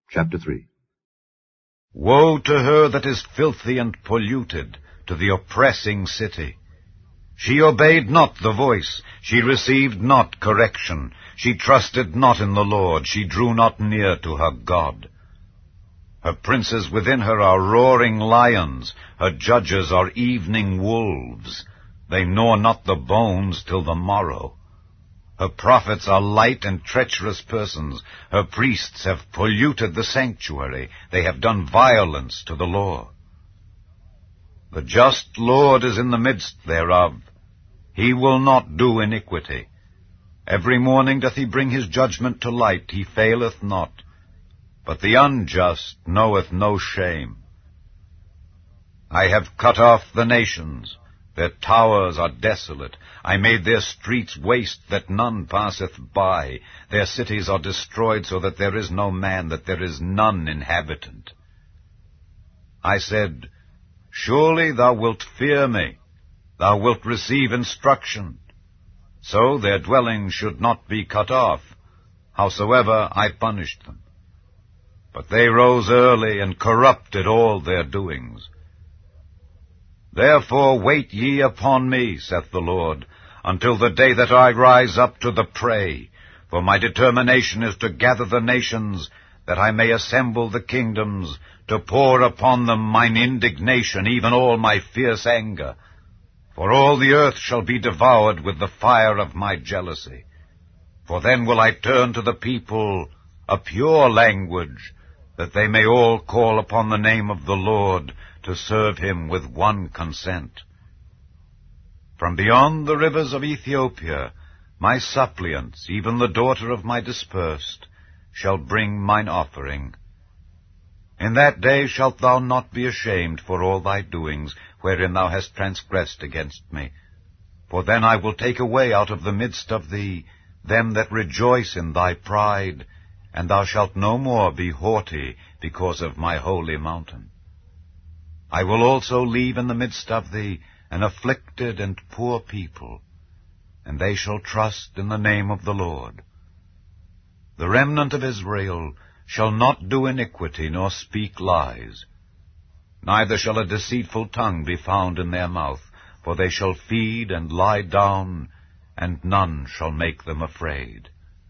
Chapter 3. Woe to her that is filthy and polluted, to the oppressing city! She obeyed not the voice, she received not correction, she trusted not in the Lord, she drew not near to her God. Her princes within her are roaring lions, her judges are evening wolves. They gnaw not the bones till the morrow. Her prophets are light and treacherous persons. Her priests have polluted the sanctuary. They have done violence to the law. The just Lord is in the midst thereof. He will not do iniquity. Every morning doth he bring his judgment to light. He faileth not. But the unjust knoweth no shame. I have cut off the nations. Their towers are desolate. I made their streets waste, that none passeth by. Their cities are destroyed, so that there is no man, that there is none inhabitant. I said, Surely thou wilt fear me. Thou wilt receive instruction. So their dwellings should not be cut off. Howsoever I punished them. But they rose early, and corrupted all their doings. Therefore wait ye upon me, saith the Lord, until the day that I rise up to the prey. For my determination is to gather the nations, that I may assemble the kingdoms, to pour upon them mine indignation, even all my fierce anger. For all the earth shall be devoured with the fire of my jealousy. For then will I turn to the people a pure language, that they may all call upon the name of the Lord, to serve him with one consent. From beyond the rivers of Ethiopia, my suppliants, even the daughter of my dispersed, shall bring mine offering. In that day shalt thou not be ashamed for all thy doings, wherein thou hast transgressed against me. For then I will take away out of the midst of thee them that rejoice in thy pride, and thou shalt no more be haughty because of my holy mountain. I will also leave in the midst of thee an afflicted and poor people, and they shall trust in the name of the Lord. The remnant of Israel shall not do iniquity, nor speak lies. Neither shall a deceitful tongue be found in their mouth, for they shall feed and lie down, and none shall make them afraid.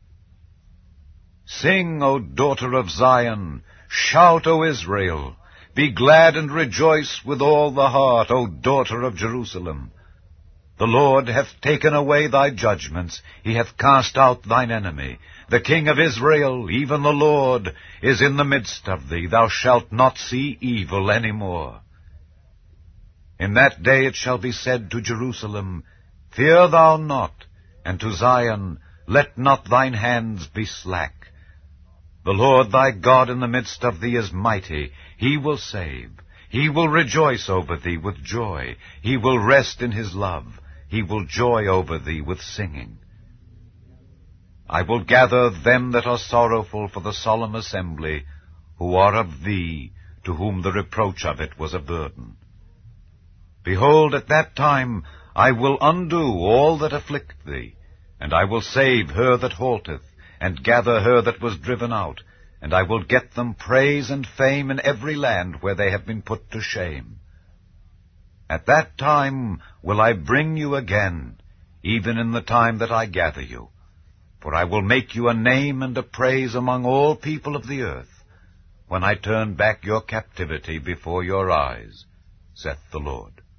Sing, O daughter of Zion! Shout, O Israel! Be glad and rejoice with all the heart, O daughter of Jerusalem. The Lord hath taken away thy judgments, he hath cast out thine enemy. The King of Israel, even the Lord, is in the midst of thee. Thou shalt not see evil any more. In that day it shall be said to Jerusalem, Fear thou not, and to Zion, Let not thine hands be slack. The Lord thy God in the midst of thee is mighty. He will save. He will rejoice over thee with joy. He will rest in his love. He will joy over thee with singing. I will gather them that are sorrowful for the solemn assembly, who are of thee, to whom the reproach of it was a burden. Behold, at that time I will undo all that afflict thee, and I will save her that halteth, and gather her that was driven out, and I will get them praise and fame in every land where they have been put to shame. At that time will I bring you again, even in the time that I gather you. For I will make you a name and a praise among all people of the earth, when I turn back your captivity before your eyes, saith the Lord.